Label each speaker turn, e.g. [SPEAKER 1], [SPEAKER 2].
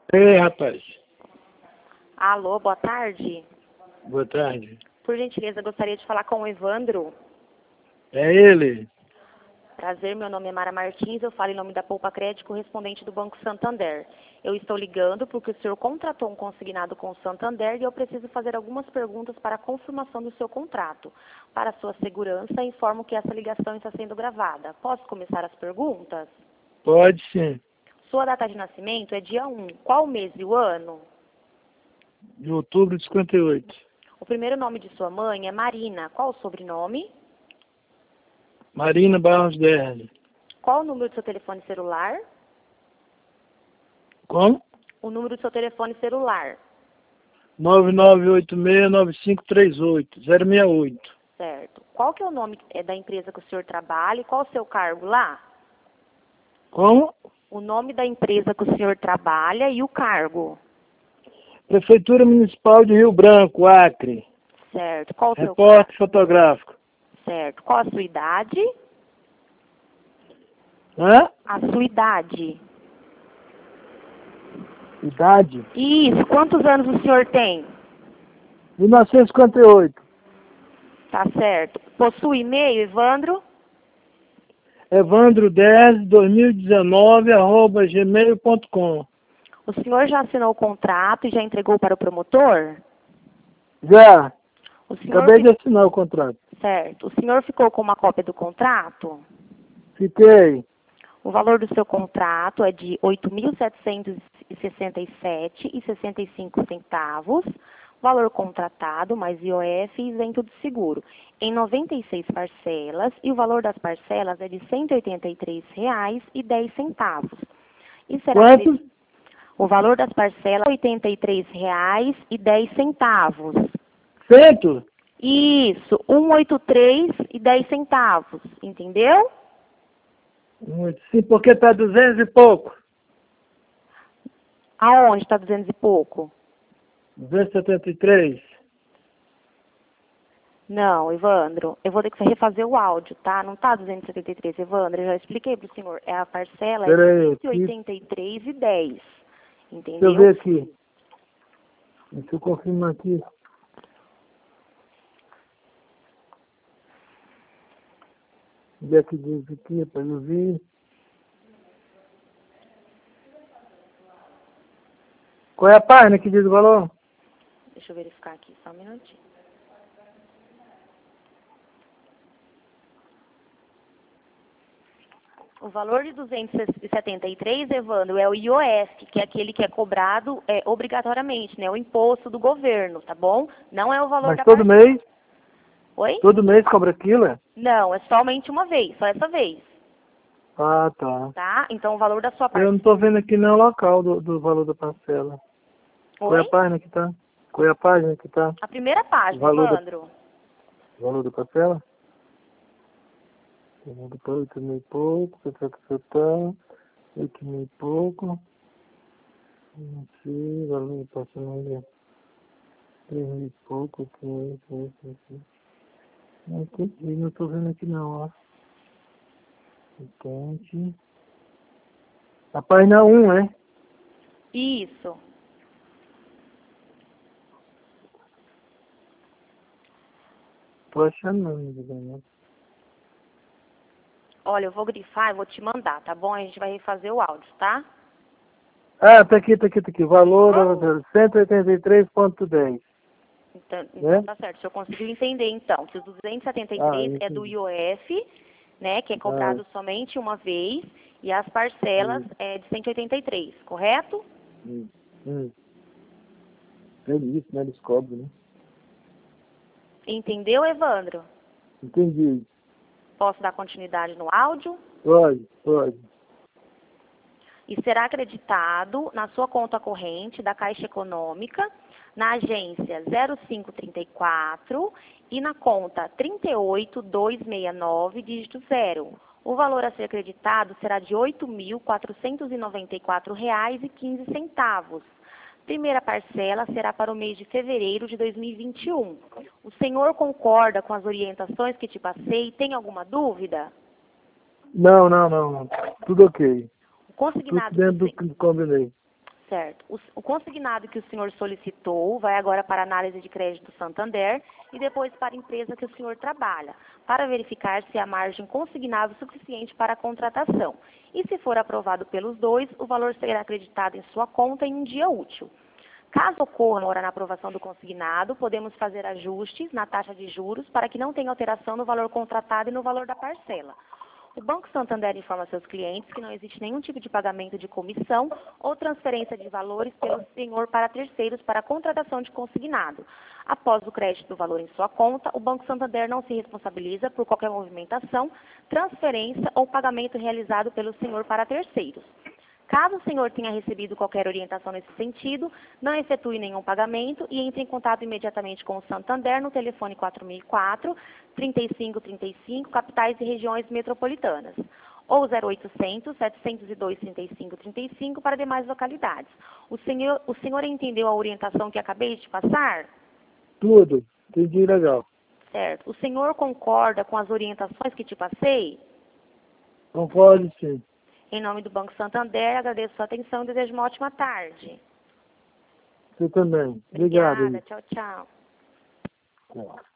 [SPEAKER 1] Ei, rapaz.
[SPEAKER 2] Alô, boa tarde.
[SPEAKER 1] Boa tarde.
[SPEAKER 2] Por gentileza, gostaria de falar com o Evandro.
[SPEAKER 1] É ele?
[SPEAKER 2] Prazer, meu nome é Mara Martins, eu falo em nome da Poupa Crédito, correspondente do Banco Santander. Eu estou ligando porque o senhor contratou um consignado com o Santander e eu preciso fazer algumas perguntas para a confirmação do seu contrato. Para sua segurança, informo que essa ligação está sendo gravada. Posso começar as perguntas?
[SPEAKER 1] Pode sim.
[SPEAKER 2] Sua data de nascimento é dia 1. Qual o mês e o ano?
[SPEAKER 1] De outubro de 58.
[SPEAKER 2] O primeiro nome de sua mãe é Marina. Qual o sobrenome?
[SPEAKER 1] Marina Barros Derli.
[SPEAKER 2] Qual o número do seu telefone celular?
[SPEAKER 1] Como?
[SPEAKER 2] O número do seu telefone celular.
[SPEAKER 1] 99869538. 068.
[SPEAKER 2] Certo. Qual que é o nome da empresa que o senhor trabalha e qual o seu cargo lá?
[SPEAKER 1] Como?
[SPEAKER 2] O nome da empresa que o senhor trabalha e o cargo.
[SPEAKER 1] Prefeitura Municipal de Rio Branco, Acre.
[SPEAKER 2] Certo. Qual o seu
[SPEAKER 1] Repórter fotográfico.
[SPEAKER 2] Certo. Qual a sua idade?
[SPEAKER 1] Hã?
[SPEAKER 2] A sua idade.
[SPEAKER 1] Idade?
[SPEAKER 2] Isso. Quantos anos o senhor tem?
[SPEAKER 1] 1958.
[SPEAKER 2] Tá certo. Possui e-mail, Evandro?
[SPEAKER 1] evandro102019@gmail.com.
[SPEAKER 2] O senhor já assinou o contrato e já entregou para o promotor?
[SPEAKER 1] Já.
[SPEAKER 2] O senhor
[SPEAKER 1] Acabei de assinar o contrato.
[SPEAKER 2] Certo. O senhor ficou com uma cópia do contrato?
[SPEAKER 1] Fiquei.
[SPEAKER 2] O valor do seu contrato é de R$ 8.767,65. Valor contratado mais IOF e isento de seguro. Em 96 parcelas e o valor das parcelas é de R$ 183,10. E será
[SPEAKER 1] Quanto?
[SPEAKER 2] o valor das parcelas é R$ 83,10.
[SPEAKER 1] Cento?
[SPEAKER 2] Isso, R$ 183,10. Entendeu?
[SPEAKER 1] Sim, porque está 200 e pouco.
[SPEAKER 2] Aonde está 200 e pouco?
[SPEAKER 1] 273.
[SPEAKER 2] Não, Evandro, eu vou ter que refazer o áudio, tá? Não tá 273, Evandro, eu já expliquei pro senhor. É a parcela é
[SPEAKER 1] Peraí,
[SPEAKER 2] de 183,10.
[SPEAKER 1] deixa eu
[SPEAKER 2] Entendeu?
[SPEAKER 1] ver aqui. Deixa eu confirmar aqui. Onde é que diz aqui para eu ver? Qual é a página que diz o valor?
[SPEAKER 2] Deixa eu verificar aqui, só um minutinho. O valor de 273, Evandro, é o IOF, que é aquele que é cobrado obrigatoriamente, né? O imposto do governo, tá bom? Não é o valor
[SPEAKER 1] Mas
[SPEAKER 2] da
[SPEAKER 1] todo
[SPEAKER 2] parcela.
[SPEAKER 1] mês?
[SPEAKER 2] Oi?
[SPEAKER 1] Todo mês cobra aquilo, é?
[SPEAKER 2] Não, é somente uma vez, só essa vez,
[SPEAKER 1] Ah, tá.
[SPEAKER 2] tá? Então o valor da sua
[SPEAKER 1] Eu
[SPEAKER 2] parcela.
[SPEAKER 1] não estou vendo aqui nem o local do valor da parcela. Qual é
[SPEAKER 2] Oi?
[SPEAKER 1] a página que tá? Qual é a página que tá?
[SPEAKER 2] A primeira página,
[SPEAKER 1] Valor da-
[SPEAKER 2] Evandro.
[SPEAKER 1] O valor da parcela? O valor da parcela, 8 mil e pouco, tá. 8 mil e pouco. Não sei, valor da parcela é 3 mil e pouco, 500. Não entendi, não estou vendo aqui não, ó. Entende? A página 1, é?
[SPEAKER 2] Isso.
[SPEAKER 1] Tô achando não, digamos.
[SPEAKER 2] Olha, eu vou grifar e vou te mandar, tá bom? A gente vai refazer o áudio, tá?
[SPEAKER 1] Ah, tá aqui. Valor da 183,10.
[SPEAKER 2] Então
[SPEAKER 1] Né?
[SPEAKER 2] tá certo. O senhor conseguiu entender, então, que o
[SPEAKER 1] Ah,
[SPEAKER 2] 273 é do
[SPEAKER 1] entendi.
[SPEAKER 2] IOF, né? Que é cobrado somente uma vez. E as parcelas é de 183, correto?
[SPEAKER 1] É isso, né? Eles cobram, né?
[SPEAKER 2] Entendeu, Evandro?
[SPEAKER 1] Entendi.
[SPEAKER 2] Posso dar continuidade no áudio?
[SPEAKER 1] Pode.
[SPEAKER 2] E será acreditado na sua conta corrente da Caixa Econômica, na agência 0534 e na conta 38269, dígito 0. O valor a ser acreditado será de R$ 8.494,15. Primeira parcela será para o mês de fevereiro de 2021. O senhor concorda com as orientações que te passei? Tem alguma dúvida?
[SPEAKER 1] Não. Tudo ok.
[SPEAKER 2] O consignado
[SPEAKER 1] Tudo dentro do que combinei.
[SPEAKER 2] Certo. O consignado que o senhor solicitou vai agora para a análise de crédito do Santander e depois para a empresa que o senhor trabalha, para verificar se há margem consignável suficiente para a contratação. E se for aprovado pelos dois, o valor será acreditado em sua conta em um dia útil. Caso ocorra agora na aprovação do consignado, podemos fazer ajustes na taxa de juros para que não tenha alteração no valor contratado e no valor da parcela. O Banco Santander informa seus clientes que não existe nenhum tipo de pagamento de comissão ou transferência de valores pelo senhor para terceiros para a contratação de consignado. Após o crédito do valor em sua conta, o Banco Santander não se responsabiliza por qualquer movimentação, transferência ou pagamento realizado pelo senhor para terceiros. Caso o senhor tenha recebido qualquer orientação nesse sentido, não efetue nenhum pagamento e entre em contato imediatamente com o Santander no telefone 4004-3535, capitais e regiões metropolitanas, ou 0800-702-3535 para demais localidades. O senhor entendeu a orientação que acabei de te passar?
[SPEAKER 1] Tudo. Entendi legal.
[SPEAKER 2] Certo. O senhor concorda com as orientações que te passei?
[SPEAKER 1] Concordo, sim.
[SPEAKER 2] Em nome do Banco Santander, agradeço a sua atenção e desejo uma ótima tarde.
[SPEAKER 1] Você também. Obrigado.
[SPEAKER 2] Obrigada. Tchau, tchau.
[SPEAKER 1] Tchau.